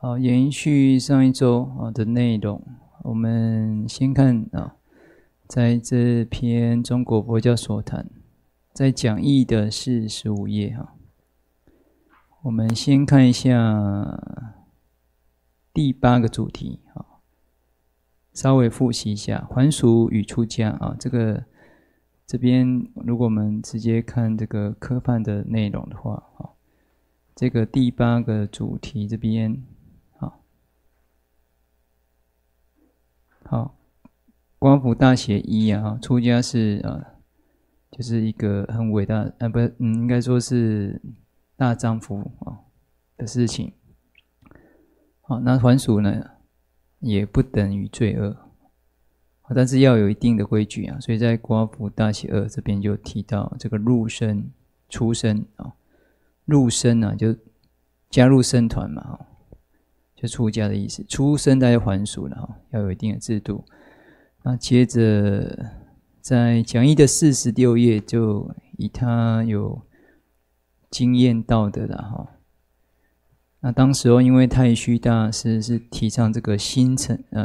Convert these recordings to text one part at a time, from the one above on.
好，延续上一周的内容，我们先看在这篇中国佛教所谈，在讲义的45页我们先看一下第8个主题稍微复习一下还俗与出家这边如果我们直接看这个科判的内容的话这个第8个主题这边好，光谱大写1出家是就是一个很伟大应该说是大丈夫的事情。好，那还俗呢也不等于罪恶，但是要有一定的规矩所以在光谱大写2这边就提到这个入僧、出僧入僧就加入僧团嘛就出家的意思，出僧大概还俗了要有一定的制度。那接着在讲义的46页就以他有经验到的了那当时因为太虚大师是提倡这个新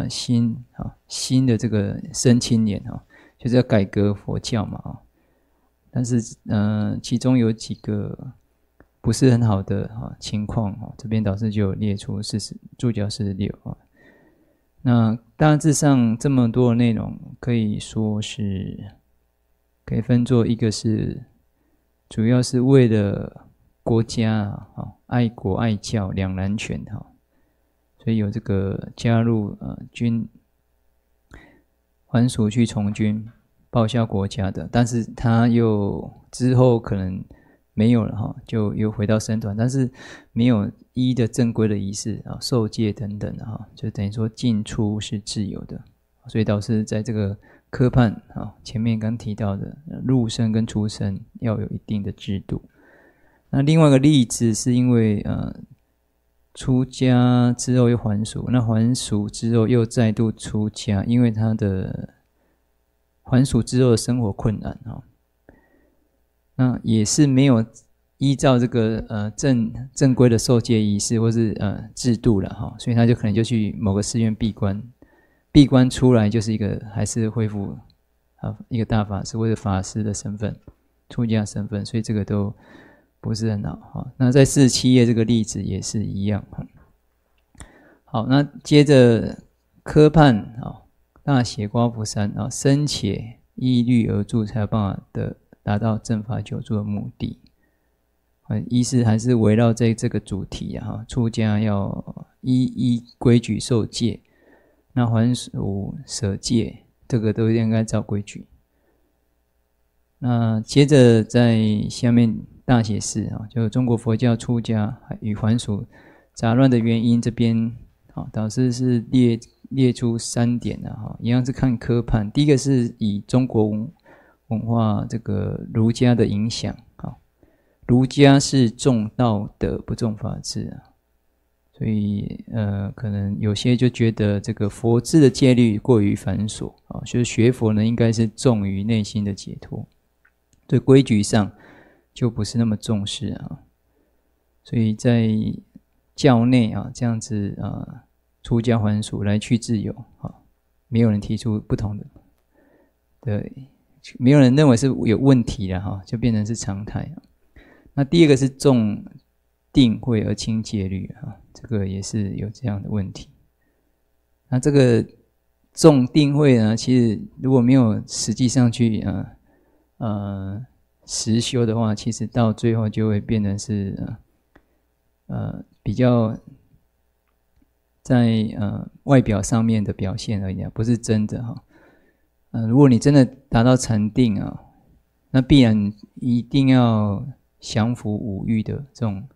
的这个生青年就是要改革佛教嘛但是其中有几个不是很好的情况这边导师就有列出注脚46那大致上这么多的内容可以说是可以分作一个是主要是为了国家爱国爱教两难全所以有这个加入军还俗去从军报效国家的，但是他又之后可能没有了就又回到僧团，但是没有依的正规的仪式受戒等等就等于说进出是自由的，所以导师在这个科判前面刚提到的入僧跟出僧要有一定的制度。那另外一个例子是因为出家之后又还俗，那还俗之后又再度出家，因为他的还俗之后的生活困难那也是没有依照这个正规的受戒仪式或是制度了所以他就可能就去某个寺院闭关，闭关出来就是一个还是恢复一个大法师或者法师的身份，出家身份，所以这个都不是很好那在47页这个例子也是一样好，那接着科判大写光谱3深且依律而住，才有办法达到正法久住的目的。意思还是围绕在这个主题出家要依规矩受戒，那还俗舍戒，这个都应该照规矩。那接着在下面大写4就中国佛教出家与还俗杂乱的原因，这边导师是列出3点一样是看科判。第一个是以中国文化这个儒家的影响儒家是重道德不重法治所以可能有些就觉得这个佛制的戒律过于繁琐就是学佛呢应该是重于内心的解脱，对规矩上就不是那么重视所以在教内这样子出家还俗来去自由没有人提出不同的没有人认为是有问题的就变成是常态那第二个是重定慧而轻戒律这个也是有这样的问题。那这个重定慧呢，其实如果没有实际上去实修的话，其实到最后就会变成是比较在外表上面的表现而已不是真的如果你真的达到禅定那必然一定要降服五欲的这种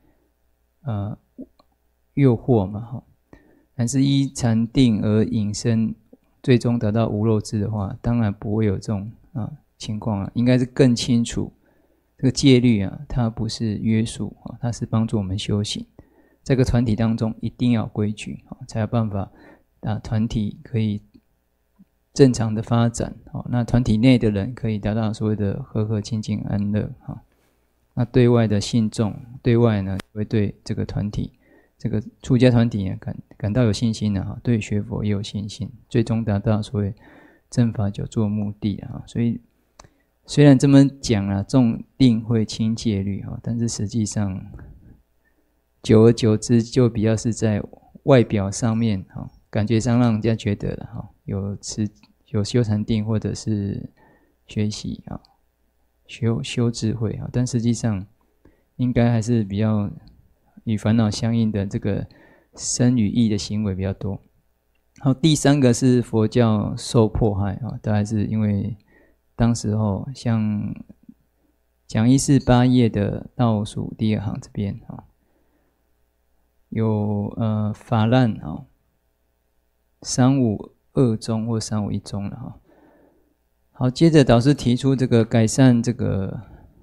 诱惑嘛但是依禅定而引申最终得到无漏智的话，当然不会有这种情况应该是更清楚这个戒律它不是约束它是帮助我们修行。这个团体当中一定要有规矩才有办法团体可以正常的发展那团体内的人可以达到所谓的和合清净安乐那对外的信众对外呢会对这个团体这个出家团体感到有信心了哈，对学佛也有信心，最终达到所谓正法久坐目的哈。所以虽然这么讲啊，重定会轻戒律哈，但是实际上久而久之就比较是在外表上面哈，感觉上让人家觉得了哈，有修禅定或者是学习啊，修智慧啊，但实际上应该还是比较与烦恼相应的这个身语意的行为比较多。好，第三个是佛教受迫害啊，大概是因为当时候像讲义是8页的倒数第2行这边啊，有法难啊，352宗或351宗了哈。好，接着导师提出这个改善这个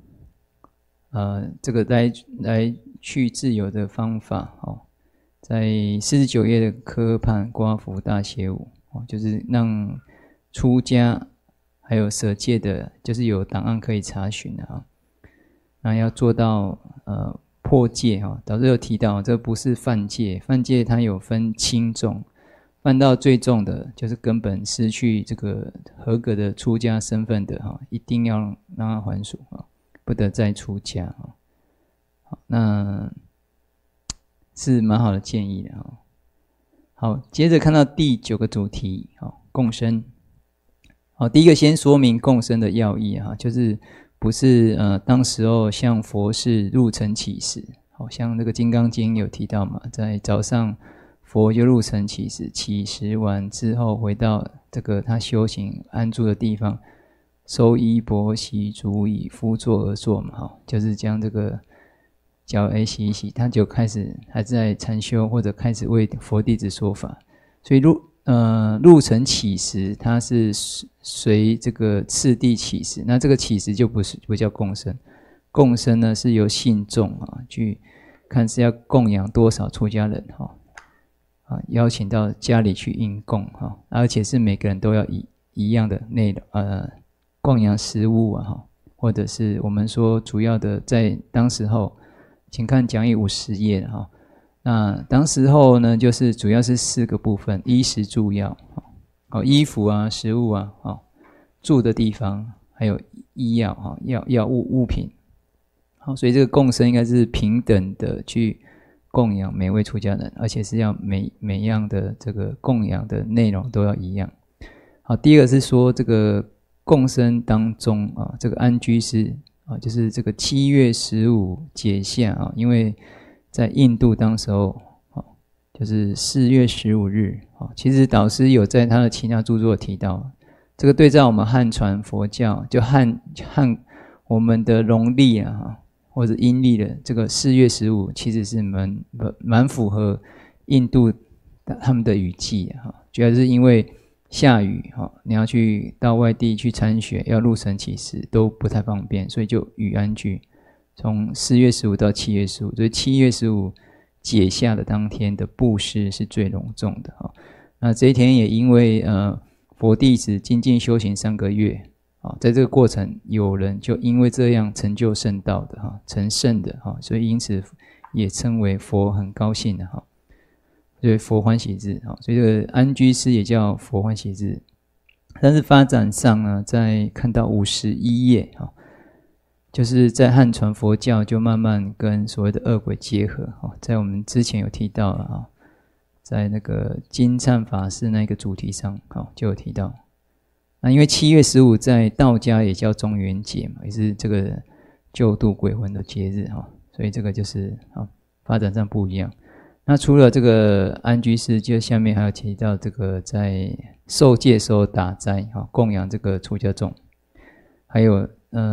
来去自由的方法哦，在49页的科判刮服大邪五哦，就是让出家还有舍戒的，就是有档案可以查询的哈。那要做到破戒哈，导师有提到这不是犯戒，犯戒它有分轻重。犯到最重的就是根本失去这个合格的出家身份的哈，一定要让他还俗啊，不得再出家啊。好，那是蛮好的建议的哈。好，接着看到第9个主题，好，共生。好，第一个先说明共生的要义哈，就是不是当时候像佛是入城起食，好像这个《金刚经》有提到嘛，在早上。佛就入城起食，起食完之后回到这个他修行安住的地方，收衣钵洗足以敷座而坐嘛，就是将这个脚洗一洗，他就开始还在禅修或者开始为佛弟子说法。所以入城起食，它是随这个次第起食，那这个起食就不叫共生，共生呢是由信众去看是要供养多少出家人哈。邀请到家里去应供哈，而且是每个人都要一样的内容供养食物哈，或者是我们说主要的在当时候，请看讲义50页哈。那当时候呢，就是主要是4个部分：衣食住药，衣服啊、食物啊、住的地方，还有医药哈、药物品。好，所以这个共生应该是平等的去。供养每位出家人，而且是要每样的这个供养的内容都要一样。好，第二个是说这个共生当中这个安居士就是这个7月15解夏因为在印度当时候就是4月15日其实导师有在他的其他著作提到，这个对照我们汉传佛教，就汉我们的农历或者阴历的这个4月15，其实是蛮符合印度他们的雨季主要是因为下雨你要去到外地去参学，要入城起食都不太方便，所以就雨安居，从4月15到7月15，所以7月15解夏的当天的布施是最隆重的那这一天也因为佛弟子精进修行3个月。在这个过程，有人就因为这样成就圣道的成圣的所以因此也称为佛很高兴的所以佛欢喜日所以这个安居士也叫佛欢喜日。但是发展上呢，在看到51页就是在汉传佛教就慢慢跟所谓的恶鬼结合在我们之前有提到了在那个金灿法师那个主题上就有提到。那因为7月15在道家也叫中元节嘛，也是这个救度鬼魂的节日所以这个就是发展上不一样。那除了这个安居士，就下面还有提到这个在受戒时候打斋供养这个出家众，还有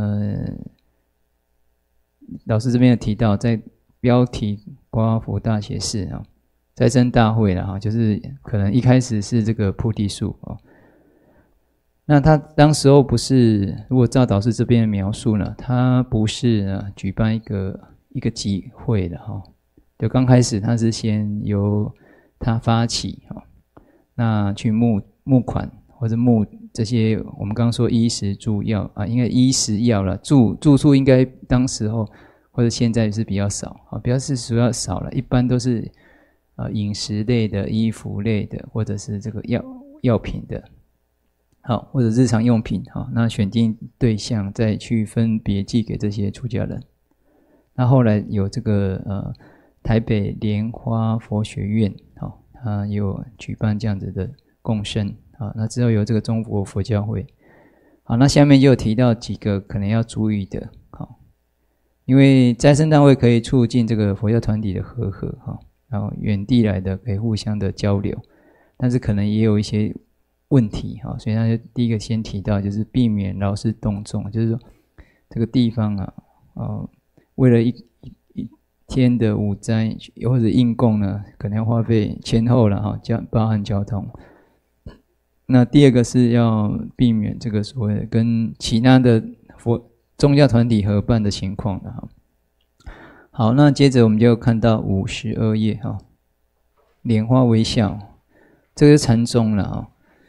老师这边有提到在标题刮佛大邪事斋僧大会啦就是可能一开始是这个菩提树那他当时候不是，如果照导师这边的描述呢，他不是举办一个集会的就刚开始他是先由他发起那去募款或者募这些我们刚刚说衣食住药应该衣食药了，住宿应该当时候或者现在是比较少比较是主要少了，一般都是饮食类的、衣服类的，或者是这个药品的，好，或者日常用品，好，那选定对象，再去分别寄给这些出家人。那后来有这个台北莲花佛学院，好，它有举办这样子的共生，好，那之后有这个中国佛教会，好，那下面就有提到几个可能要注意的，好，因为斋僧大会可以促进这个佛教团体的和合，好，然后远地来的可以互相的交流，但是可能也有一些问题，所以他就第一个先提到就是避免劳师动众，就是说这个地方为了一天的午斋或者应供呢，可能要花费前后了包含交通。那第二个是要避免这个所谓的跟其他的宗教团体合办的情况的哈。好，那接着我们就看到52页哈，莲花微笑，这个是禅宗了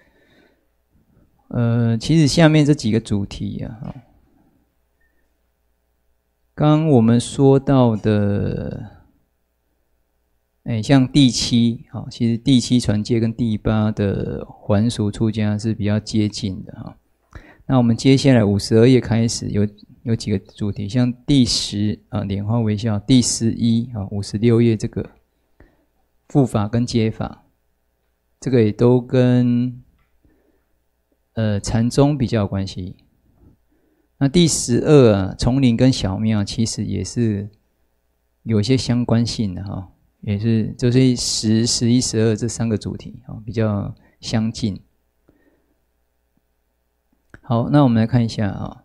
其实下面这几个主题刚刚我们说到的，像第7，其实第7传戒跟第8的还俗出家是比较接近的那我们接下来52页开始有几个主题，像第10莲花微笑，第11 56页这个护法跟接法，这个也都跟禅宗比较有关系。那第12丛林跟小庙其实也是有一些相关性的也是就是10、11、12这3个主题比较相近。好，那我们来看一下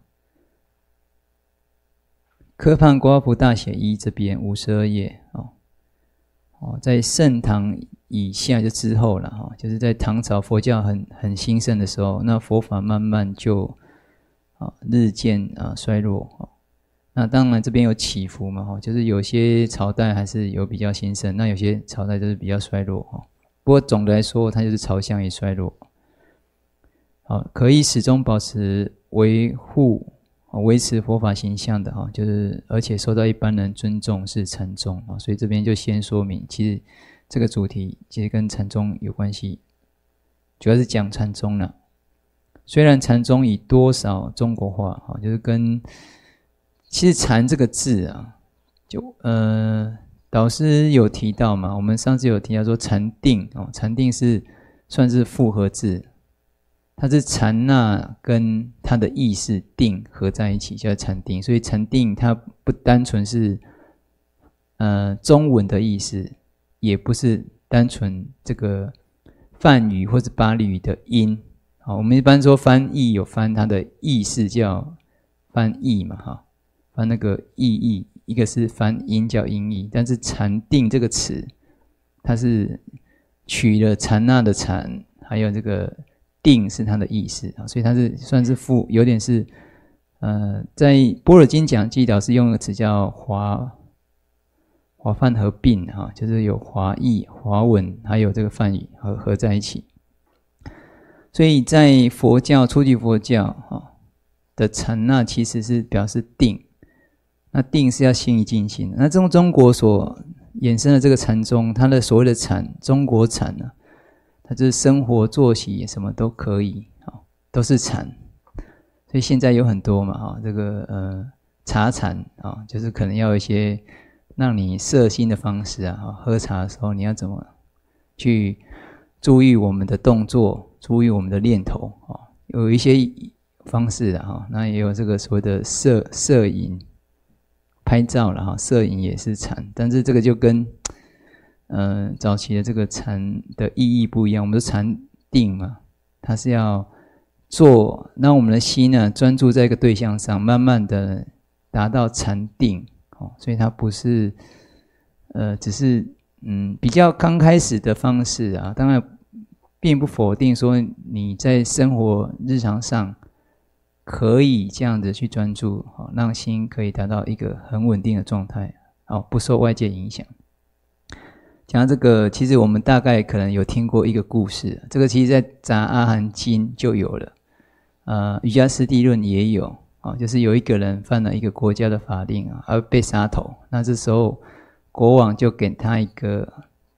科判瓜普大写1这边52页在盛唐以下就之后了就是在唐朝佛教很兴盛的时候，那佛法慢慢就日渐衰弱那当然这边有起伏嘛就是有些朝代还是有比较兴盛，那有些朝代就是比较衰弱不过总的来说它就是朝向于衰弱。好，可以始终保持维持佛法形象的就是而且受到一般人尊重是禅宗所以这边就先说明，其实这个主题其实跟禅宗有关系，主要是讲禅宗了。虽然禅宗以多少中国化就是跟其实禅这个字就导师有提到嘛，我们上次有提到说禅定禅定是算是复合字，它是禅那跟它的意识定合在一起叫禅定，所以禅定它不单纯是中文的意思，也不是单纯这个梵语或者巴利语的音我们一般说翻译有翻它的意思叫翻译嘛翻那个意义，一个是翻音叫音译，但是禅定这个词它是取了禅那的禅，还有这个定是它的意思所以它是算是有点是在般若经讲记导是用一个词叫华梵合并就是有华译、华文还有这个梵语合在一起。所以在佛教初级佛教的禅那其实是表示定，那定是要心一静心。那中国所衍生的这个禅宗，它的所谓的禅，中国禅它就是生活作息什么都可以都是禅。所以现在有很多嘛这个茶禅就是可能要有一些让你摄心的方式喝茶的时候你要怎么去注意我们的动作，注意我们的念头有一些方式的那也有这个所谓的摄影拍照了摄影也是禅，但是这个就跟早期的这个禅的意义不一样。我们说禅定嘛，它是要让我们的心呢专注在一个对象上，慢慢的达到禅定所以它不是只是比较刚开始的方式当然并不否定说你在生活日常上可以这样子去专注让心可以达到一个很稳定的状态不受外界影响。讲到这个，其实我们大概可能有听过一个故事，这个其实在杂阿含经就有了瑜伽师地论也有就是有一个人犯了一个国家的法令而被杀头，那这时候国王就给他一个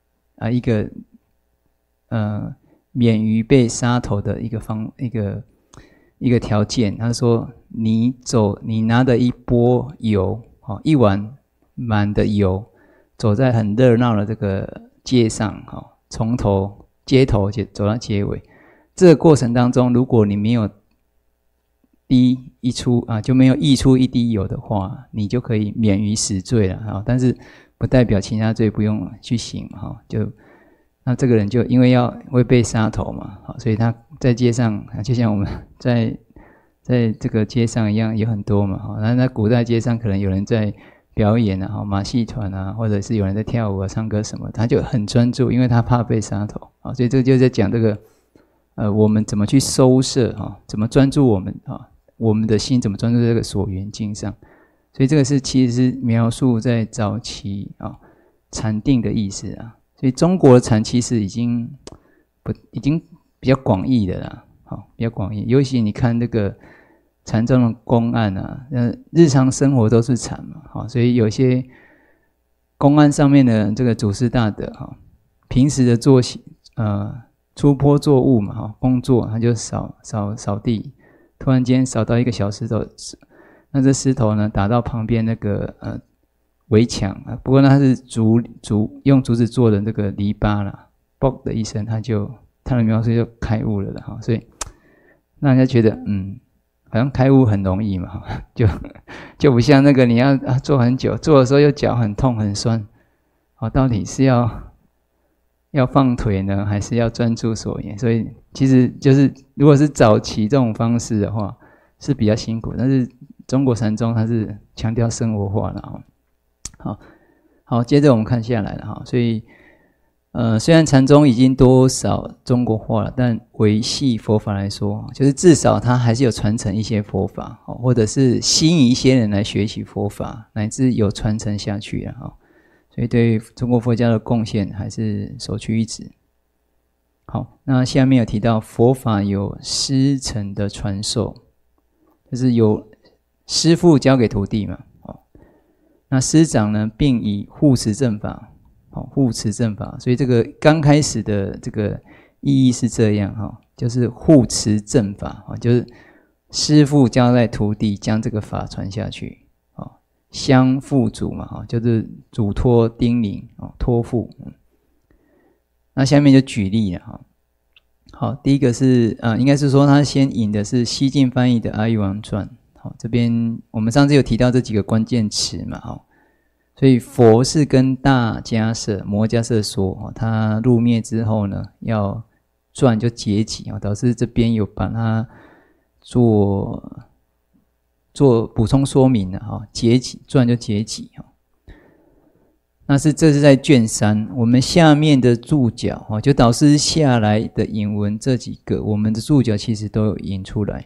一个免于被杀头的一个条件。他说你拿的一波油，一碗满的油，走在很热闹的这个街上，从街头走到街尾，这个过程当中，如果你没有就没有溢出一滴油的话，你就可以免于死罪了。但是不代表其他罪不用去行，那这个人就因为会被杀头嘛，所以他在街上，就像我们在这个街上一样，有很多嘛。那在古代街上可能有人在表演啊，马戏团啊，或者是有人在跳舞啊、唱歌什么，他就很专注，因为他怕被杀头。所以这个就在讲这个我们怎么去收摄，怎么专注我们的心怎么专注在这个所缘境上。所以这个其实是描述在早期禅定的意思啊。所以中国的禅其实已经比较广义的啦，比较广义。尤其你看这个禅宗的公案啊，日常生活都是禅嘛，所以有些公案上面的这个祖师大德平时的作息出坡作物嘛，工作他就扫地，突然间扫到一个小石头，那这石头呢打到旁边那个围墙，不过那是用竹子做的这个篱笆啦，嘣的一声，他的描述就开悟了啦，所以让人家觉得好像开悟很容易嘛，就不像那个你要做很久，做的时候又脚很痛很酸，到底是要放腿呢，还是要专注所缘？所以其实就是如果是早期这种方式的话，是比较辛苦，但是中国禅宗它是强调生活化的。好，接着我们看下来了。所以虽然禅宗已经多少中国化了，但维系佛法来说，就是至少它还是有传承一些佛法，或者是吸引一些人来学习佛法，乃至有传承下去了。所以对中国佛教的贡献还是首屈一指。好，那下面有提到佛法有师承的传授，就是有师父教给徒弟嘛。那师长呢，并以护持正法，护持正法，所以这个刚开始的这个意义是这样，就是护持正法，就是师父交代徒弟将这个法传下去，相付嘱嘛，就是嘱托叮咛，托付。那下面就举例了。好，第一个是应该是说他先引的是西晋翻译的《阿育王传》。好，这边我们上次有提到这几个关键词嘛，所以佛是跟大迦叶摩迦叶说，他入灭之后呢，要传就结集，导致这边有把它做补充说明的，结集传就结集。这是在卷3，我们下面的注脚，就导师下来的引文这几个，我们的注脚其实都有引出来。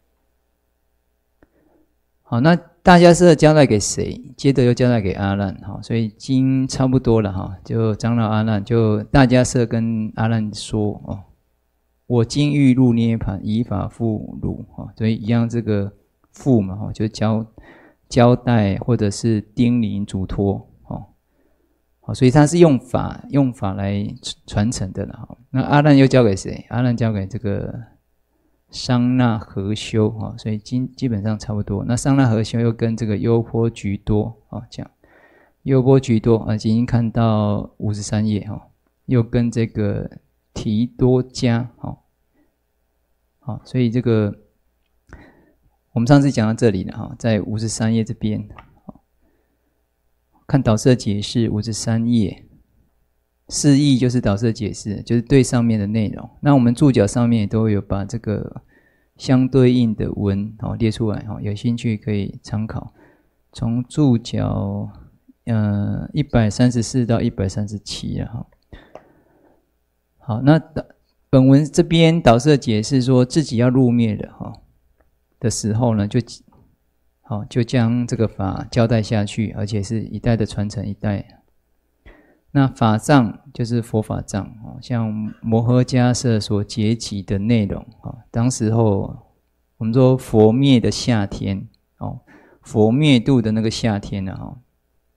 好，那大迦叶交代给谁？接着又交代给阿难，所以经差不多了，就长老阿难，就大迦叶跟阿难说，我今欲入涅槃，以法付汝，所以一样这个付嘛，就交代或者是叮咛嘱托，所以他是用法来传承的了。那阿难又交给谁？阿难交给这个商那和修，所以基本上差不多。那商那和修又跟这个优波居多讲，优波居多已经看到53页，又跟这个提多迦，所以这个我们上次讲到这里了，在53页这边看导师的解释，53页释义就是导师的解释，就是对上面的内容。那我们注脚上面也都有把这个相对应的文列出来，有兴趣可以参考。从注脚134到137了。好，那本文这边导师的解释说自己要入灭的时候呢，就将这个法交代下去，而且是一代的传承一代。那法藏就是佛法藏，像摩诃迦叶所结集的内容，当时候我们说佛灭的夏天，佛灭度的那个夏天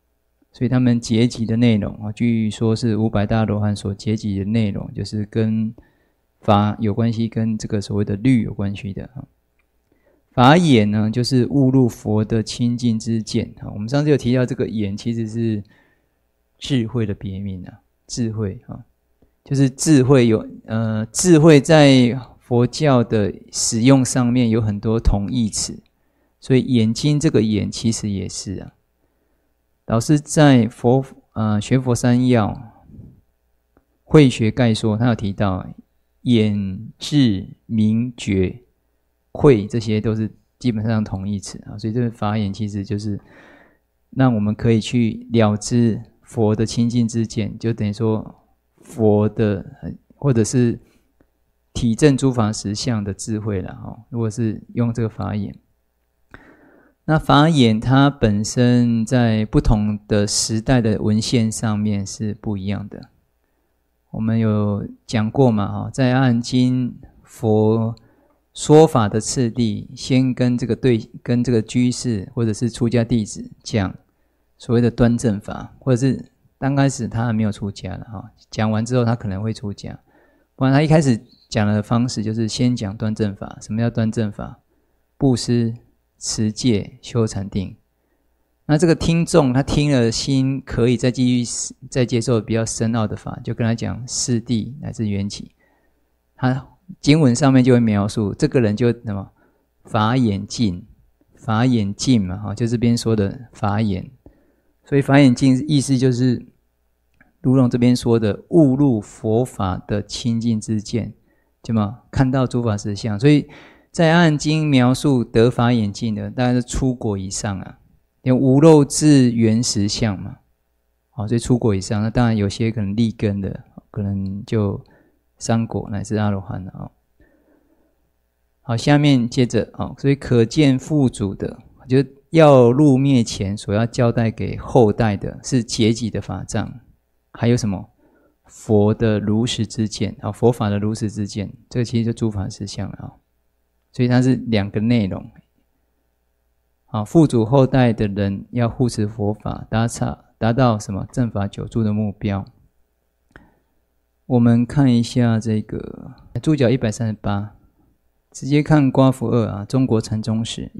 所以他们结集的内容啊，据说是500大罗汉所结集的内容，就是跟法有关系，跟这个所谓的律有关系的啊。法眼呢，就是悟入佛的清净之见啊。我们上次有提到，这个眼其实是智慧的别名啊，智慧啊，就是智慧有智慧在佛教的使用上面有很多同义词，所以眼睛这个眼其实也是啊。老师在学佛三要慧学概说，他有提到眼、智、明、觉、慧，这些都是基本上同义词啊。所以这个法眼其实就是让我们可以去了知佛的清净之见，就等于说佛的或者是体证诸法实相的智慧啦。如果是用这个法眼，那法眼它本身在不同的时代的文献上面是不一样的。我们有讲过嘛，在阿含经佛说法的次第，先跟这个居士或者是出家弟子讲所谓的端正法，或者是刚开始他还没有出家了，讲完之后他可能会出家，不然他一开始讲的方式就是先讲端正法。什么叫端正法？布施、持戒、修禅定。那这个听众他听了心可以再继续再接受比较深奥的法，就跟他讲四谛乃至缘起。他经文上面就会描述这个人就什么法眼净，法眼净嘛，就这边说的法眼。所以法眼净意思就是如同这边说的悟入佛法的清净之见，对吗？看到诸法实相。所以在阿含经描述得法眼净的大概是出果以上啊，因为无漏智原实相嘛，所以出果以上。那当然有些可能立根的，可能就三果乃至阿罗汉了。好，下面接着所以可见父祖的，就要入灭前所要交代给后代的是结集的法藏，还有什么佛的如实之见，佛法的如实之见，这个其实就诸法实相了。所以它是两个内容。父祖后代的人要护持佛法，达到什么正法久住的目标。我们看一下这个注脚138，直接看刮符2中国禅宗史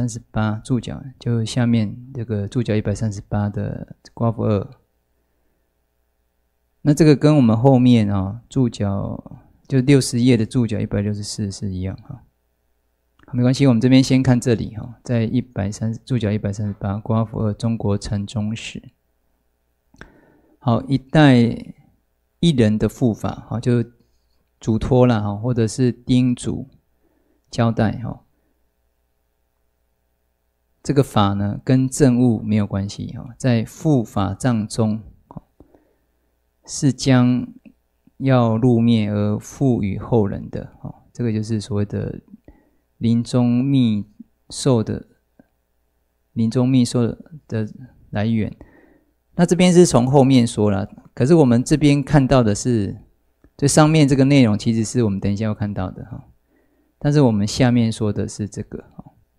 138注脚，就下面这个注脚138的刮符2。那这个跟我们后面注脚就60页的注脚164是一样没关系，我们这边先看这里在注脚138刮符2中国禅宗史。好，一代一人的护法就嘱托啦或者是叮嘱交代这个法呢跟证悟没有关系在护法藏中是将要入灭而赋予后人的这个就是所谓的临终密授的来源。那这边是从后面说了，可是我们这边看到的是最上面这个内容，其实是我们等一下要看到的但是我们下面说的是这个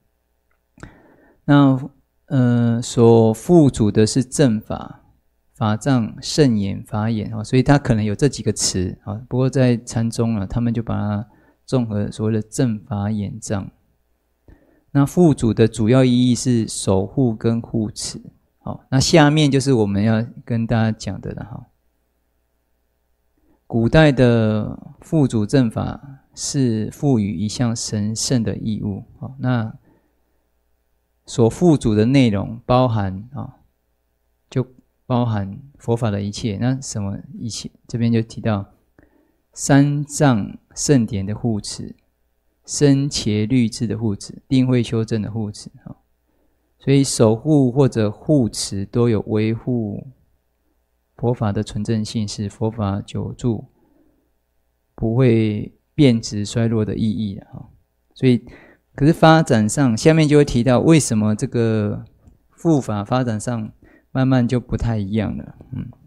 那所附属的是正法、法藏、圣言、法眼所以它可能有这几个词不过在禅宗他们就把它综合所谓的正法眼藏。那附属的主要意义是守护跟护持。那下面就是我们要跟大家讲的了古代的附属正法是赋予一项神圣的义务那所附属的内容包含就包含佛法的一切。那什么一切？这边就提到三藏圣典的护持、僧伽律制的护持、定慧修正的护持所以守护或者护持都有维护佛法的纯正性，使佛法久住不会变质衰落的意义所以可是发展上下面就会提到为什么这个护法发展上慢慢就不太一样了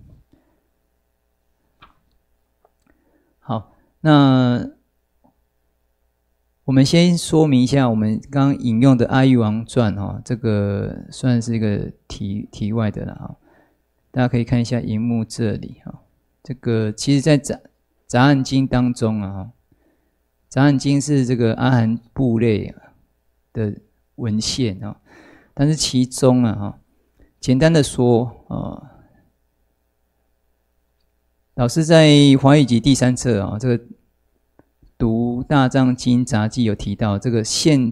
好，那我们先说明一下我们刚刚引用的《阿育王传》这个算是一个题外的了大家可以看一下荧幕这里哈。这个其实在杂案经当中啊，杂案经是这个阿含部类的文献啊，但是其中啊，简单的说啊，老师在华语集第3册啊，这个读大藏经杂记有提到，这个现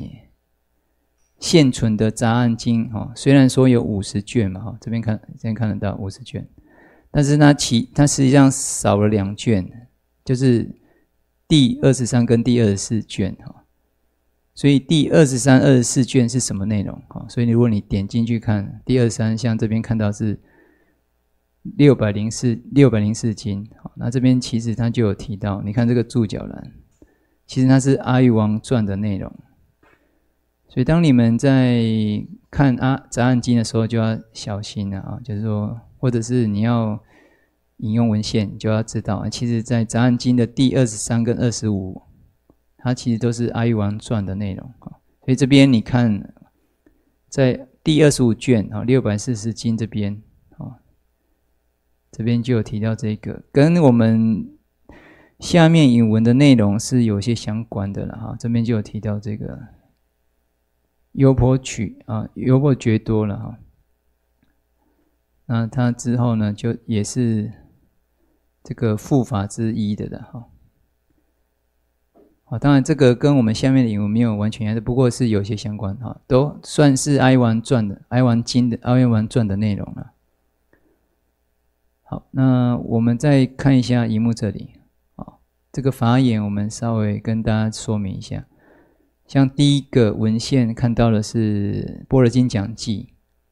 存的杂案经虽然说有50卷嘛，这边看得到50卷，但是它实际上少了2卷，就是第23跟第24卷所以第23、24卷是什么内容所以如果你点进去看第23，像这边看到是604经，那这边其实它就有提到，你看这个注脚栏，其实它是阿育王传的内容。所以当你们在看杂案经的时候就要小心了就是说，或者是你要引用文献，你就要知道其实在杂案经的第23跟25，它其实都是阿育王传的内容所以这边你看在第25卷640经这边这边就有提到这个，跟我们下面引文的内容是有些相关的了这边就有提到这个优婆曲优婆觉多了那他之后呢，就也是这个护法之一的了当然这个跟我们下面的引文没有完全一样，不过是有些相关都算是阿育王传的阿育王经的阿育王传的内容了。好，那我们再看一下荧幕这里这个法眼我们稍微跟大家说明一下。像第一个文献看到的是般若经讲记，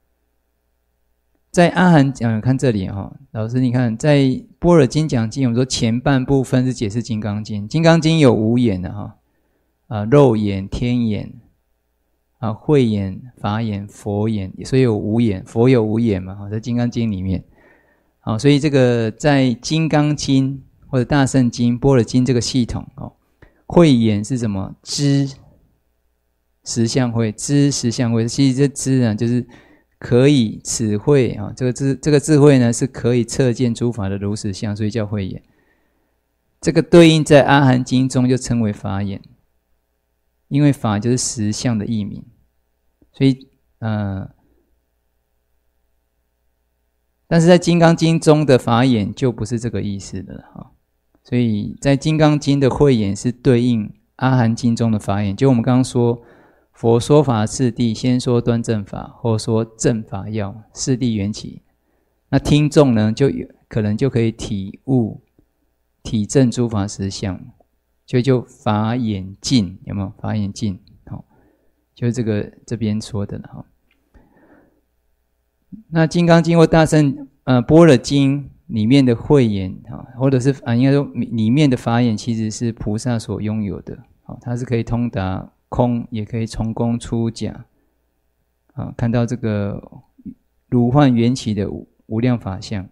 在阿含看这里老师你看在般若经讲记，我们说前半部分是解释金刚经，金刚经有5眼的肉眼、天眼慧眼、法眼、佛眼，所以有5眼，佛有5眼嘛在金刚经里面所以这个在金刚经或者大乘经、般若经这个系统慧眼是什么？知实相慧，知实相慧，其实这知就是可以此慧这个智慧呢是可以测见诸法的如实相，所以叫慧眼。这个对应在阿含经中就称为法眼，因为法就是实相的译名，所以但是在金刚经中的法眼就不是这个意思的所以在金刚经的慧眼是对应阿含经中的法眼，就我们刚刚说佛说法次第，先说端正法，后说正法要，四谛缘起。那听众呢，可能就可以体悟、体证诸法实相，就法眼净，有没有？法眼净，就是这边说的了那金刚经或大乘般若经里面的慧眼或者是应该说里面的法眼，其实是菩萨所拥有的它是可以通达空，也可以从空出假看到这个如幻缘起的无量法相。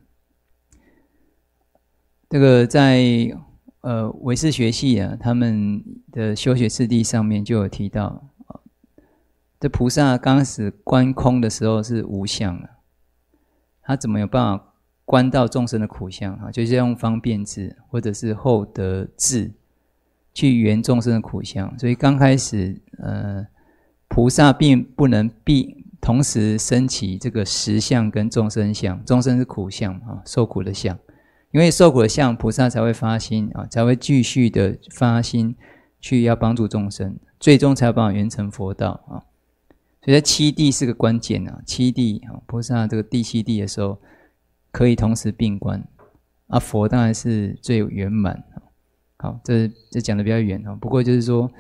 这个在唯识学系他们的修学次第上面就有提到这菩萨刚开始观空的时候是无相他怎么有办法观到众生的苦相就是用方便智或者是后得智去圆众生的苦相。所以刚开始菩萨并不能同时升起这个实相跟众生相，众生是苦相受苦的相，因为受苦的相菩萨才会发心才会继续的发心去要帮助众生，最终才有办法圆成佛道所以在七地是个关键七地菩萨这个第七地的时候可以同时并观佛当然是最圆满好，这讲的比较远不过就是说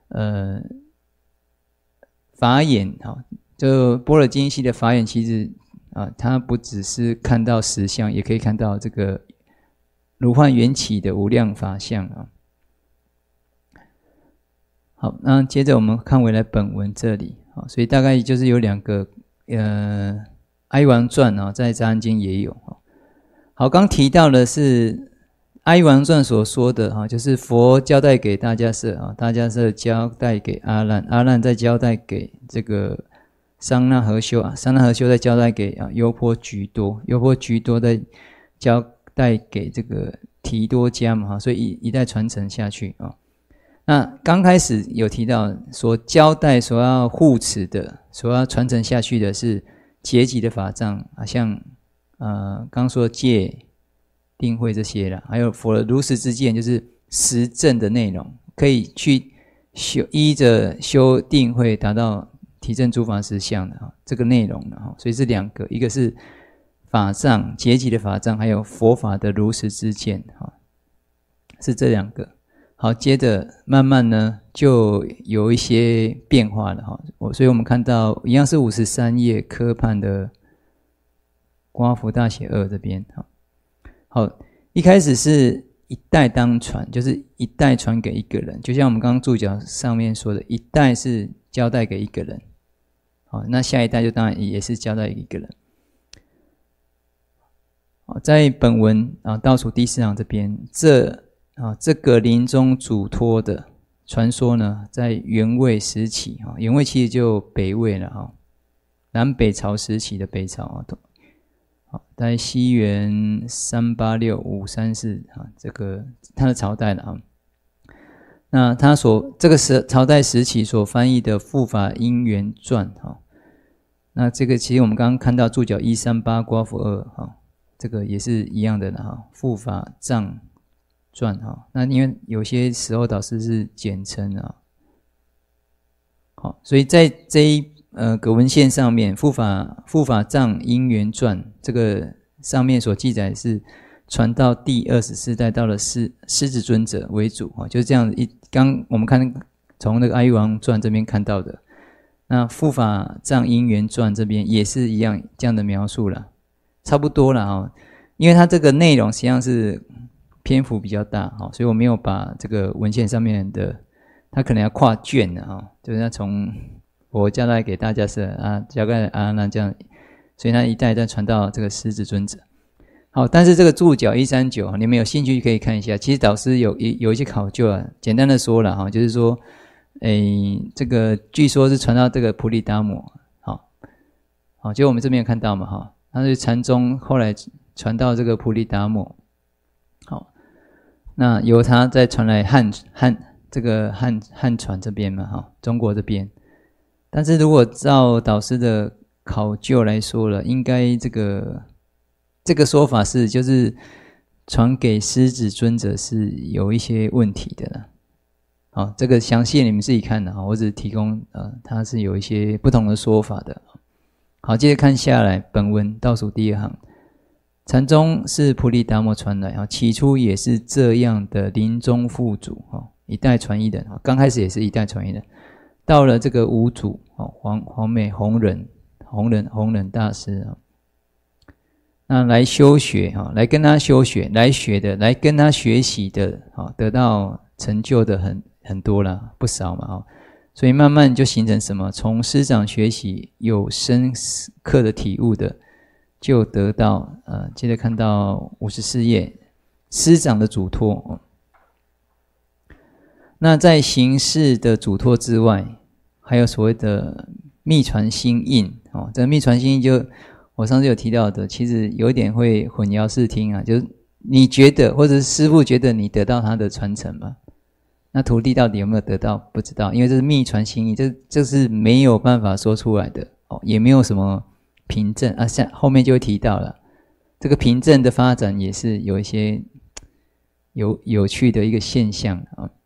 法眼就般若经系的法眼，其实它不只是看到实相，也可以看到这个如幻缘起的无量法相好，那接着我们看回来本文这里所以大概就是有2个阿育王传在杂案经也有好，刚提到的是阿育王传所说的就是佛交代给大迦叶大迦叶交代给阿难，阿难再交代给这个桑那和修啊，桑那和修再交代给优婆居多，优婆居多再交代给这个提多迦嘛，所以一代传承下去啊。那刚开始有提到所交代所要护持的，所要传承下去的是结集的法藏啊，像刚说戒定慧这些啦，还有佛的如实之见，就是实证的内容，可以去依着修定慧达到体证诸法实相的这个内容的，所以是两个，一个是法藏结集的法藏，还有佛法的如实之见，是这两个。好，接着慢慢呢就有一些变化了所以我们看到一样是53页科判的刮符大写2这边。好，一开始是一代当传，就是一代传给一个人，就像我们刚刚注脚上面说的，一代是交代给一个人，好，那下一代就当然也是交代给一个人。好，在本文倒数第4行这边，这个临终嘱托的传说呢，在元魏时期，元魏其实就北魏了，南北朝时期的北朝，在西元386534这个他的朝代了那他这个朝代时期所翻译的《护法因缘传》那这个其实我们刚刚看到注脚138刮符2这个也是一样的了护法藏传那因为有些时候导师是简称好，所以在这一个文献上面，护法藏因缘传这个上面所记载是传到第24代，到了狮子尊者为主就是这样刚我们看从那个阿育王传这边看到的，那护法藏因缘传这边也是一样这样的描述了，差不多了因为它这个内容实际上是篇幅比较大所以我没有把这个文献上面的，它可能要跨卷的就是要从我交代给大家是交代那这样，所以他一代一代传到这个狮子尊者。好，但是这个注脚139，你们有興趣可以看一下。其实导师有一些考究简单的说了就是说，这个据说是传到这个普利达摩，好，就我们这边有看到嘛他是禅宗后来传到这个普利达摩，好，那由他再传来汉传这边嘛中国这边。但是如果照导师的考究来说了，应该这个说法是就是传给狮子尊者是有一些问题的了。好，这个详细你们自己看的我只提供它是有一些不同的说法的。好，接着看下来，本文倒数第2行，禅宗是普利达摩传来起初也是这样的临终付嘱一代传一人，刚开始也是一代传一人。到了这个五祖黄美弘忍大师那来修学来跟他修学，来学的，来跟他学习的得到成就的很多了，不少嘛所以慢慢就形成什么，从师长学习有深刻的体悟的，就得到接着看到54页师长的嘱托那在形式的嘱托之外，还有所谓的密传心印这个密传心印就我上次有提到的，其实有点会混淆视听就是你觉得或者是师父觉得你得到他的传承嘛，那徒弟到底有没有得到不知道，因为这是密传心印，这是没有办法说出来的也没有什么凭证像后面就会提到了，这个凭证的发展也是有一些有趣的一个现象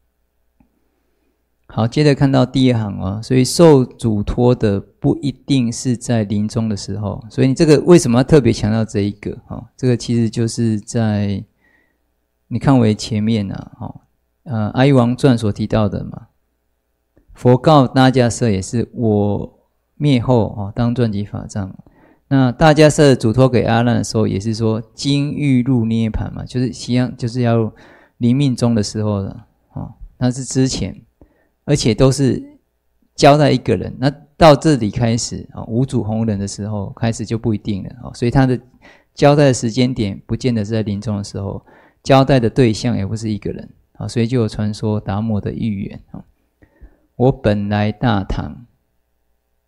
好，接着看到第2行所以受嘱托的不一定是在临终的时候，所以你这个为什么要特别强调这一个这个其实就是在你看为前面阿育王传所提到的嘛，佛告大迦叶也是我灭后当传集法藏，那大迦叶嘱托给阿难的时候也是说今欲入涅槃嘛，就是一样就是要临命终的时候的那是之前，而且都是交代一个人，那到这里开始五祖弘忍的时候开始就不一定了所以他的交代的时间点不见得是在临终的时候，交代的对象也不是一个人所以就有传说达摩的预言我本来大唐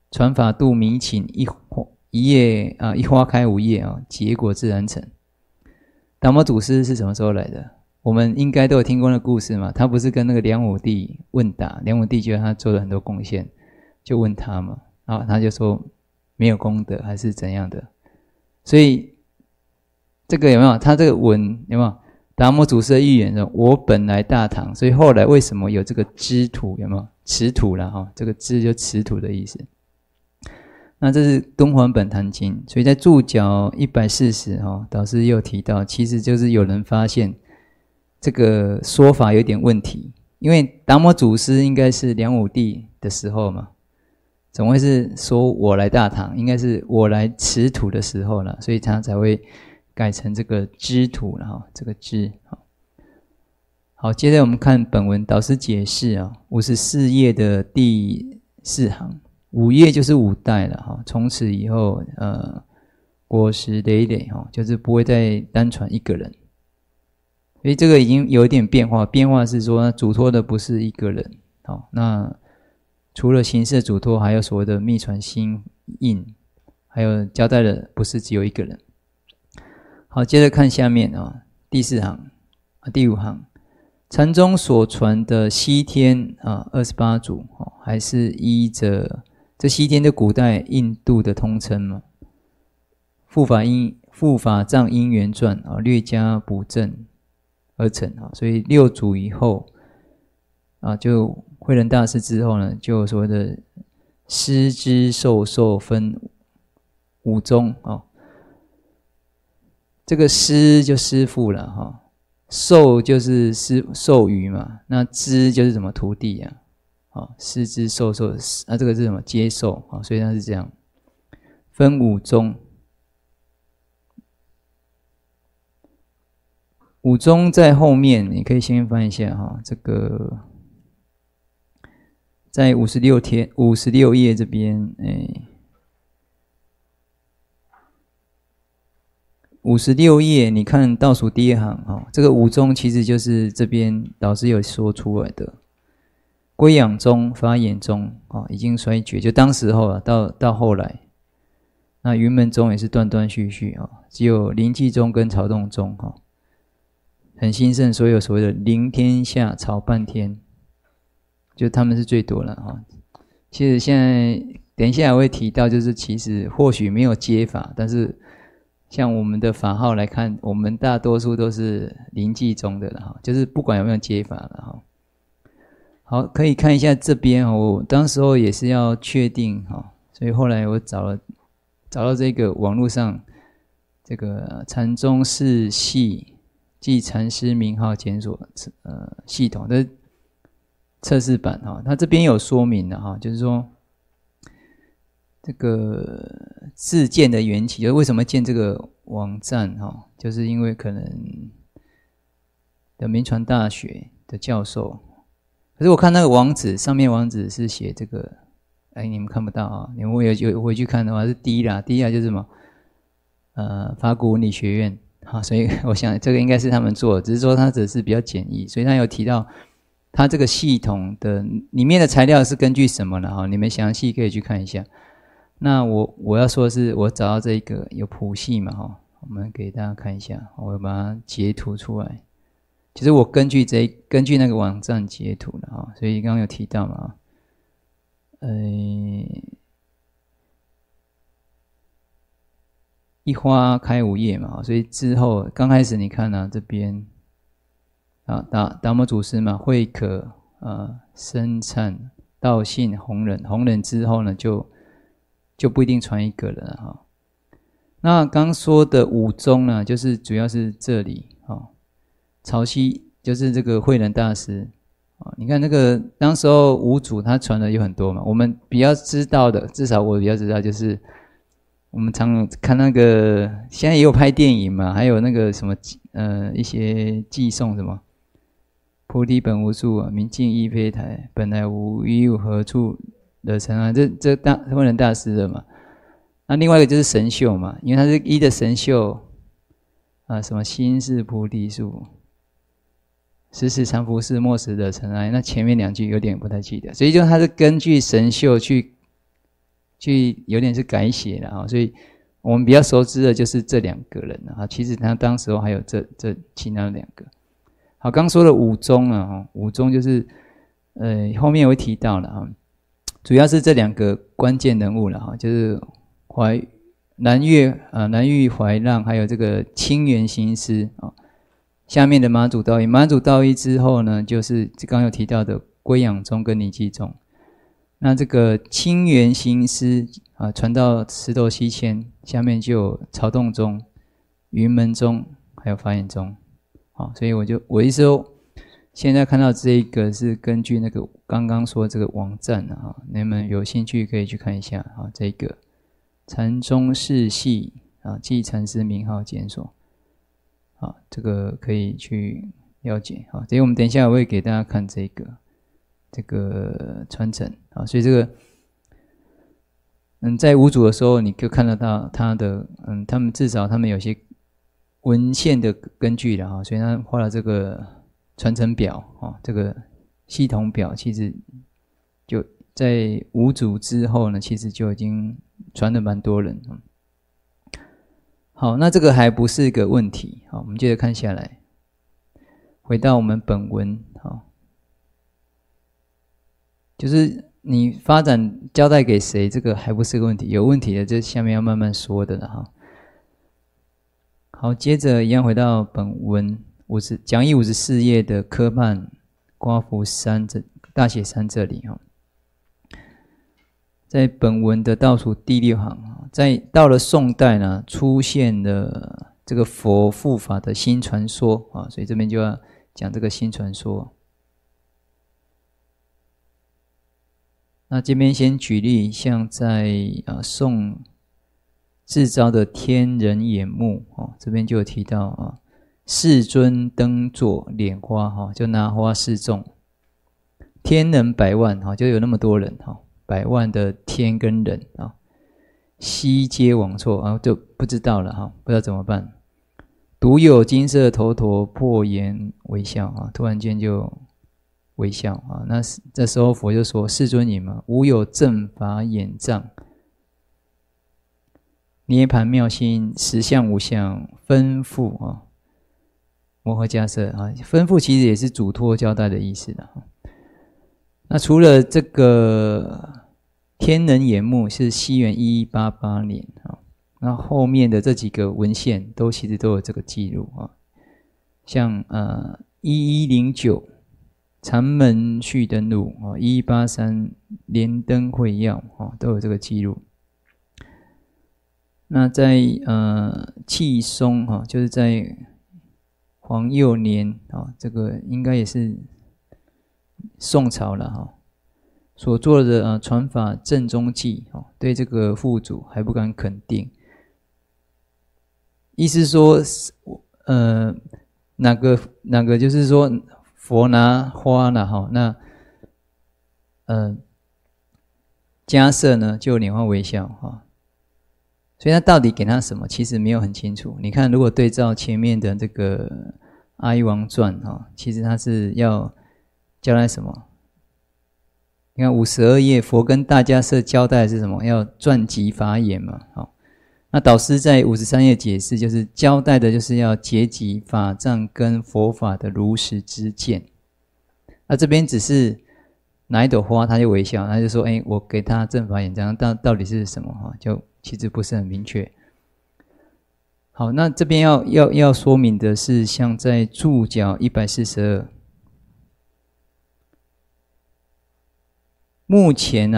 传法度迷情，一花开5叶啊，结果自然成。达摩祖师是什么时候来的？我们应该都有听过那个故事嘛，他不是跟那个梁武帝问答，梁武帝觉得他做了很多贡献，就问他嘛，然后他就说没有功德还是怎样的，所以这个有没有？他这个文有没有？达摩祖师的预言说，我本来大唐，所以后来为什么有这个支土？有没有？持土啦哈，这个支就持土的意思。那这是敦煌本坛经，所以在注脚140哈，导师又提到，其实就是有人发现这个说法有点问题，因为达摩祖师应该是梁武帝的时候嘛，怎么会是说我来大唐？应该是我来持土的时候了，所以他才会改成这个支土了哈，这个支。好，接着我们看本文导师解释啊，54页的第4行。5叶就是5代了哈，从此以后果实累累哈，就是不会再单传一个人。所以这个已经有一点变化，变化是说嘱托的不是一个人。好，那除了形式嘱托，还有所谓的密传心印，还有交代的不是只有一个人。好，接着看下面啊，第4行第5行。禅宗所传的西天28祖还是依着这西天的古代印度的通称嘛，护法藏因缘传略加补正而成所以6祖以后就慧能大师之后呢，就所谓的师之授分5宗这个师就师父了授就是授予嘛，那知就是什么徒弟师之授这个是什么接受所以它是这样分5宗。5宗在后面，你可以先翻一下这个在56页这边56页你看倒数第1行这个5宗其实就是这边导师有说出来的。归养宗、发眼宗已经衰绝，就当时候到后来，那云门宗也是断断续续只有灵济宗跟曹洞宗很兴盛，所有所谓的灵天下、曹半天，就他们是最多了其实现在等一下我会提到，就是其实或许没有接法，但是像我们的法号来看，我们大多数都是灵济宗的了就是不管有没有接法了好，可以看一下这边我当时候也是要确定所以后来我找到这个网络上这个禅宗释系即禅师名号检索系统的测试版它这边有说明的就是说这个自建的缘起，就是为什么建这个网站就是因为可能的民传大学的教授。可是我看那个网址，上面网址是写这个，你们看不到你们有回去看的话是第一啦就是什么，法古文理学院所以我想这个应该是他们做的，只是说它只是比较简易，所以他有提到它这个系统的里面的材料是根据什么了你们详细可以去看一下。那我要说的是，我找到这个有谱系嘛我们给大家看一下，我会把它截圖出来。其实我根据那个网站截图的所以刚刚有提到嘛一花开5叶嘛所以之后刚开始你看这边达摩祖师嘛，慧可僧璨道信弘忍之后呢就不一定传一个了那刚说的5宗呢，就是主要是这里潮汐就是这个慧能大师你看那个当时候5祖他传的有很多嘛，我们比较知道的，至少我比较知道，就是我们常看那个现在也有拍电影嘛，还有那个什么一些寄送什么菩提本无树明镜亦非台，本来无一物何处惹尘埃，这慧能大师的嘛。那另外一个就是神秀嘛，因为他是依的神秀什么心是菩提树，时时常拂拭，莫使惹尘埃。那前面2句有点不太记得，所以就他是根据神秀去去有点是改写了啊，所以我们比较熟知的就是这2个人啊，其实他当时候还有这其他2个。好，刚说的武宗啊，武宗就是后面也会提到了啊，主要是这2个关键人物了哈，就是南岳怀让，还有这个清源行思啊。下面的马祖道一，马祖道一之后呢，就是刚刚有提到的归养宗跟尼基宗。那这个清源行思啊，传到石头西迁，下面就有曹洞宗、云门宗，还有法眼宗。好，所以我一说，现在看到这个是根据那个刚刚说这个网站啊，你们有兴趣可以去看一下啊，这个禅宗世系啊，即禅师名号检索。好，这个可以去了解。好，所以我们等一下我会给大家看这个传承啊，所以这个在五祖的时候，你就看得到他的他们至少他们有些文献的根据了哈，所以他画了这个传承表啊，这个系统表，其实就在五祖之后呢，其实就已经传了蛮多人。好，那这个还不是一个问题。好，我们接着看下来，回到我们本文。好，就是你发展交代给谁，这个还不是个问题。有问题的，这下面要慢慢说的了哈。好，接着一样回到本文讲义54页的科判刮符3大写3这里哈。在本文的倒数第6行，到了宋代呢，出现了这个佛护法的新传说啊，所以这边就要讲这个新传说。那这边先举例，像在宋智昭的天人眼目这边就有提到啊，世尊登座拈花就拿花示众，天人百万就有那么多人100万的天跟人啊，悉皆枉错啊，就不知道了哈，不知道怎么办。独有金色头陀破颜微笑啊，突然间就微笑啊。那这时候佛就说：“世尊你们无有正法眼障，涅盘妙心，实相无相，吩咐啊，摩诃迦叶啊，吩咐其实也是嘱托交代的意思的。那除了这个天人眼目是西元1188年啊，那后面的这几个文献其实都有这个记录啊，像1109禅门续登录啊，1183莲灯会要啊，都有这个记录。那在契松哈，就是在皇佑年啊，这个应该也是宋朝了哈，所做的传法正宗记对这个父祖还不敢肯定，意思说哪个就是说佛拿花了哈，那迦叶呢就拈花微笑哈。所以他到底给他什么，其实没有很清楚。你看，如果对照前面的这个《阿育王传》其实他是要交代什么？你看52页，佛跟大迦叶交代的是什么？要传集法眼嘛。好，那导师在53页解释，就是交代的就是要结集法藏跟佛法的如实知见。那这边只是拿一朵花，他就微笑，他就说：“我给他正法眼，这样到底是什么？”就其实不是很明确。好，那这边要说明的是，像在注脚142，目前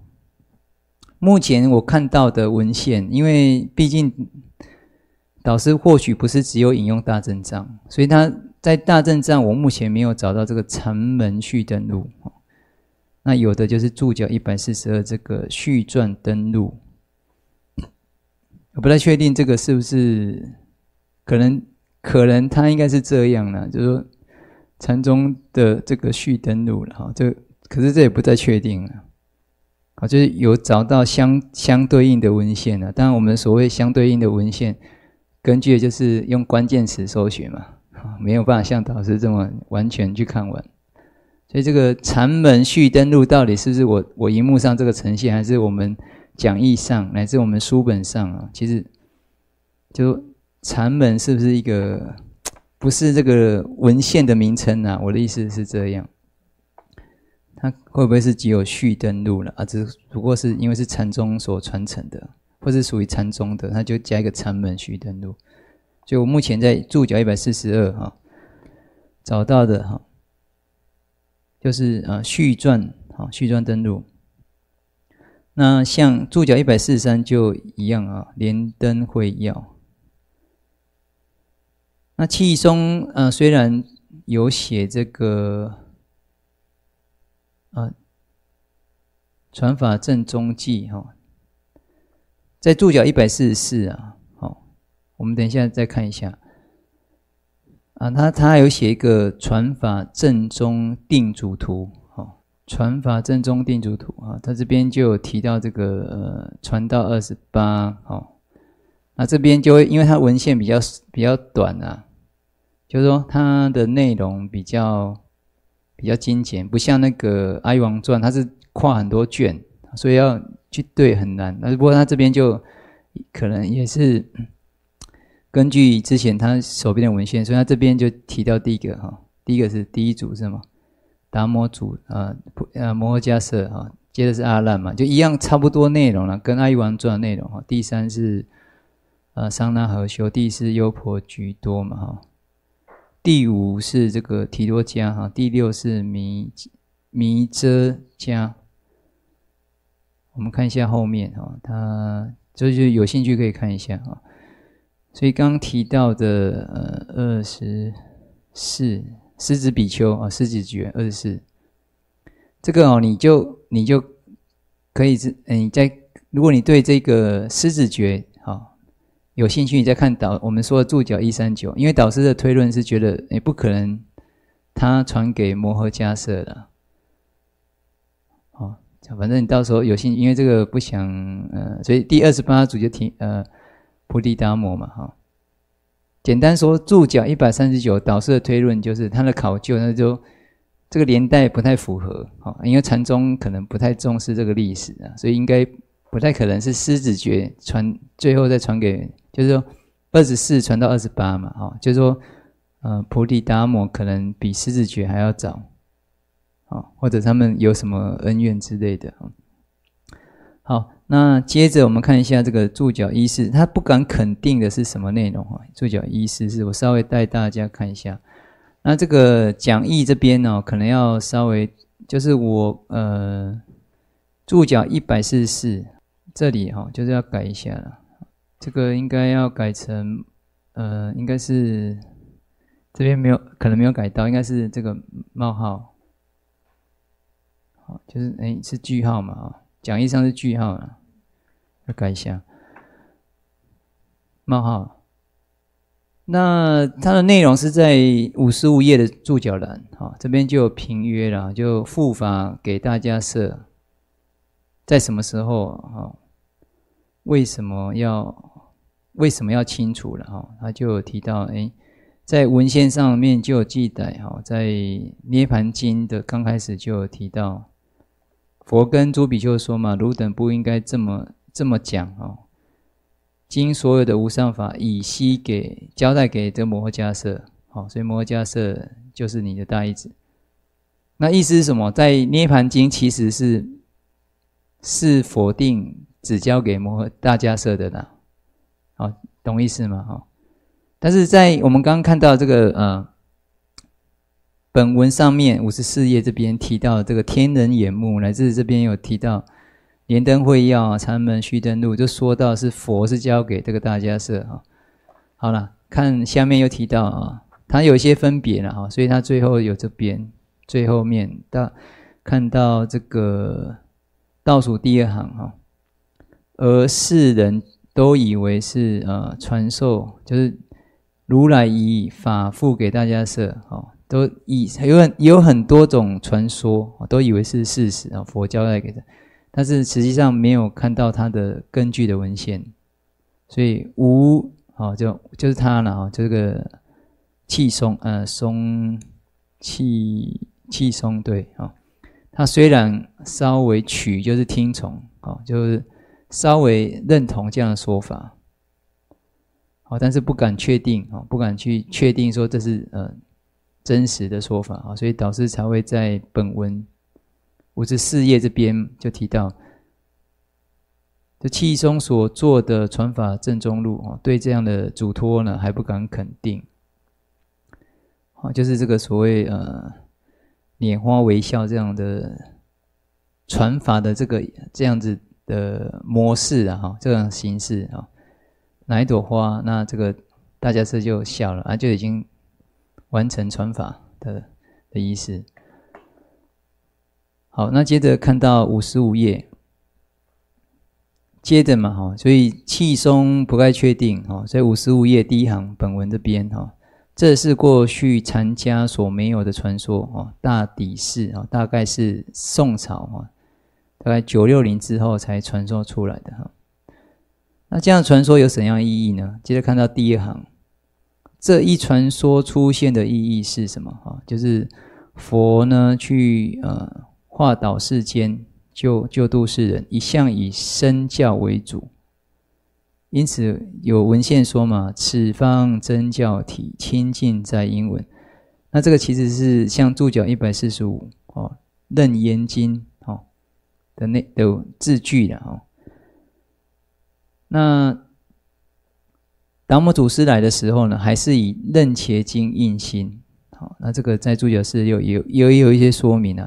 我看到的文献，因为毕竟导师或许不是只有引用大正藏，所以他在大正藏我目前没有找到这个禅门续登录。那有的就是注脚142这个续传登录。我不太确定这个是不是可能他应该是这样啦，就是说禅宗的这个续登录了哈，可是这也不太确定了。好，就是有找到相对应的文献了。当然，我们所谓相对应的文献，根据的就是用关键词搜寻嘛，没有办法像导师这么完全去看完。所以这个禅门续登录到底是不是我荧幕上这个呈现，还是我们讲义上乃至我们书本上啊，其实就禅门是不是一个不是这个文献的名称啊？我的意思是这样，它会不会是只有续登录了啊？只不过是因为是禅宗所传承的，或是属于禅宗的，它就加一个禅门续登录。所以我目前在注脚142哈找到的哈，就是续传续传登录。那像注脚143就一样啊，莲灯会要。那契松虽然有写这个传法正宗记哈，在注脚144啊，好，我们等一下再看一下啊，他有写一个传法正宗定主图。传法正宗定主图啊，他这边就有提到这个传道28，那这边就会因为它文献比较短啊，就是说它的内容比较精简，不像那个阿育王传，它是跨很多卷，所以要去对很难。不过他这边就可能也是根据之前他手边的文献，所以他这边就提到第一个是第一组是吗？达摩祖摩诃迦叶接着是阿难嘛，就一样差不多内容了，跟阿育王传的内容第三是桑那和修，第四优婆居多嘛第五是这个提多迦第六是弥遮迦。我们看一下后面他就是有兴趣可以看一下所以刚刚提到的24狮子比丘狮子诀24，这个你就可以如果你对这个狮子诀有兴趣，你再看我们说的注脚139，因为导师的推论是觉得不可能他传给摩诃迦叶的反正你到时候有兴趣，因为这个不想所以第28组就提菩提达摩嘛简单说，注脚139导师的推论就是他的考究，那就这个年代不太符合因为禅宗可能不太重视这个历史所以应该不太可能是狮子诀最后再传给，就是说24传到28嘛就是说菩提达摩可能比狮子诀还要早或者他们有什么恩怨之类的好，那接着我们看一下这个注脚144，他不敢肯定的是什么内容注脚144我稍微带大家看一下。那这个讲义这边可能要稍微就是我注脚144这里就是要改一下了，这个应该要改成应该是这边可能没有改到，应该是这个冒号就是是句号嘛讲义上是句号了，要改一下冒号。那它的内容是在55页的注脚栏这边就有评约了，就复法给大家设在什么时候为什么要清楚了他就有提到在文献上面就有记载在涅盘经的刚开始就有提到，佛跟诸比丘说嘛，汝等不应该这么讲经所有的无上法以悉交代给这摩诃迦叶所以摩诃迦叶就是你的大弟子。那意思是什么？在涅盘经其实是否定只交给大迦叶的啦懂意思吗但是在我们刚刚看到这个本文上面54页这边提到这个天人眼目，乃至这边有提到莲灯会要禅门须登录，就说到是佛是交给这个大迦叶好了，看下面又提到它有一些分别了所以它最后有这边最后面看到这个倒数第2行而世人都以为是传授，就是如来以法付给大迦叶都有很多种传说都以为是事实佛交代给他，但是实际上没有看到他的根据的文献，所以就是他了这个契松契松对他虽然稍微取就是听从就是稍微认同这样的说法，好，但是不敢确定，不敢去确定说这是真实的说法，所以导师才会在本文54页这边就提到，这契松所做的传法正宗录，对这样的嘱托呢还不敢肯定，就是这个所谓拈花微笑这样的传法的这样子的模式啊，这样形式啊，哪一朵花，那这个大家这就笑了就已经完成传法的仪式。好，那接着看到55页，接着嘛所以契松不太确定所以55页第一行本文这边这是过去禅家所没有的传说大抵是大概是宋朝大概960之后才传说出来的那这样传说有怎样意义呢？接着看到第二行，这一传说出现的意义是什么就是佛呢去化导世间，救度世人，一向以身教为主。因此有文献说嘛，此方真教体清净在英文。那这个其实是像注脚145楞严经的字句啦那达摩祖师来的时候呢，还是以楞伽经印心。那这个在注脚是有一些说明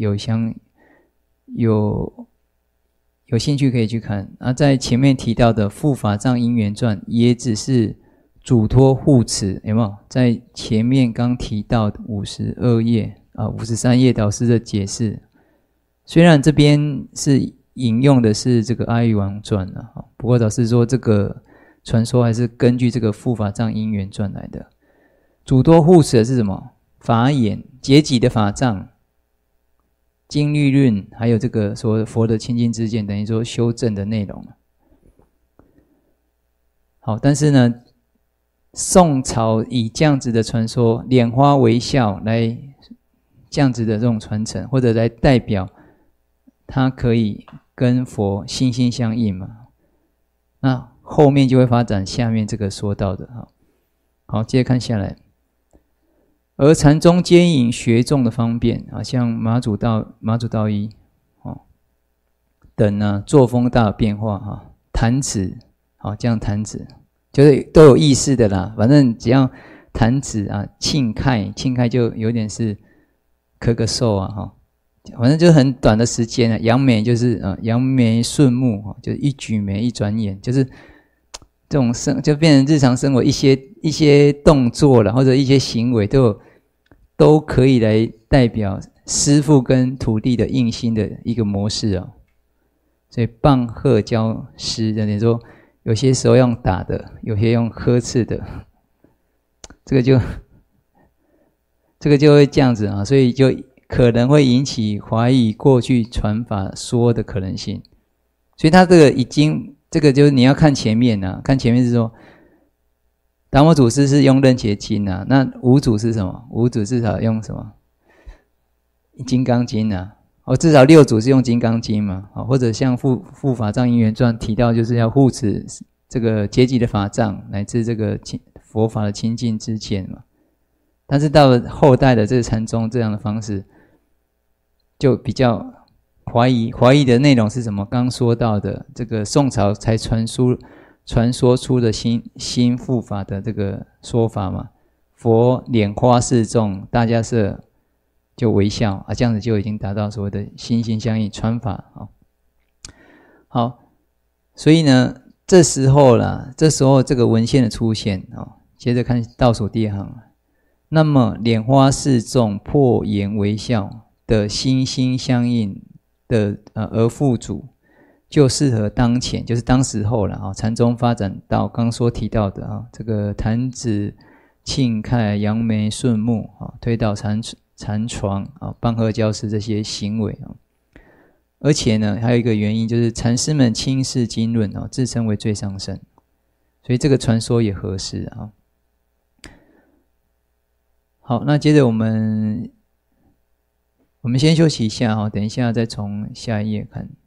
有兴趣可以去看。在前面提到的《护法藏因缘传》也只是嘱托护持，有没有？在前面刚提到的52页53页导师的解释，虽然这边是引用的是这个《阿育王传》不过导师说这个传说还是根据这个《护法藏因缘传》来的。嘱托护持的是什么？法眼、结己的法藏、经律论，还有这个所谓的佛的清净之见，等于说修正的内容。好，但是呢，宋朝以这样子的传说，拈花微笑来这样子的这种传承，或者来代表它可以跟佛心心相印嘛。那后面就会发展下面这个说到的。好，接着看下来。而禅宗兼引学众的方便像马祖道一等呢，作风大有变化弹指这样弹指就是都有意识的啦，反正只要弹指庆开就有点是咳个嗽反正就很短的时间扬眉就是扬眉顺目就是一举眉一转眼，就是这种就变成日常生活一些动作了，或者一些行为都可以来代表师父跟徒弟的印心的一个模式所以棒喝教师，等于说有些时候用打的，有些用呵斥的，这个就会这样子所以就可能会引起怀疑过去传法说的可能性。所以他这个这个就是你要看前面看前面是说达摩祖师是用楞伽经那五祖是什么？五祖至少用什么？金刚经至少六祖是用金刚经嘛或者像护法藏因缘传提到，就是要护持这个结己的法藏，乃至这个佛法的清净之见嘛。但是到了后代的这个禅宗这样的方式，就比较怀疑的内容是什么？刚说到的这个宋朝才传说出的新护法的这个说法嘛，佛拈花示众，大家是就微笑这样子就已经达到所谓的心心相印传法好，所以呢，这时候这个文献的出现接着看倒数第二行，那么拈花示众、破颜微笑的心心相印的而复主，就适合当前，就是当时候了禅宗发展到刚说提到的这个弹指庆开、扬眉顺目推倒禅床棒喝教师这些行为而且呢，还有一个原因就是禅师们轻视经论自称为最上圣，所以这个传说也合适好，那接着我们先休息一下等一下再从下一页看。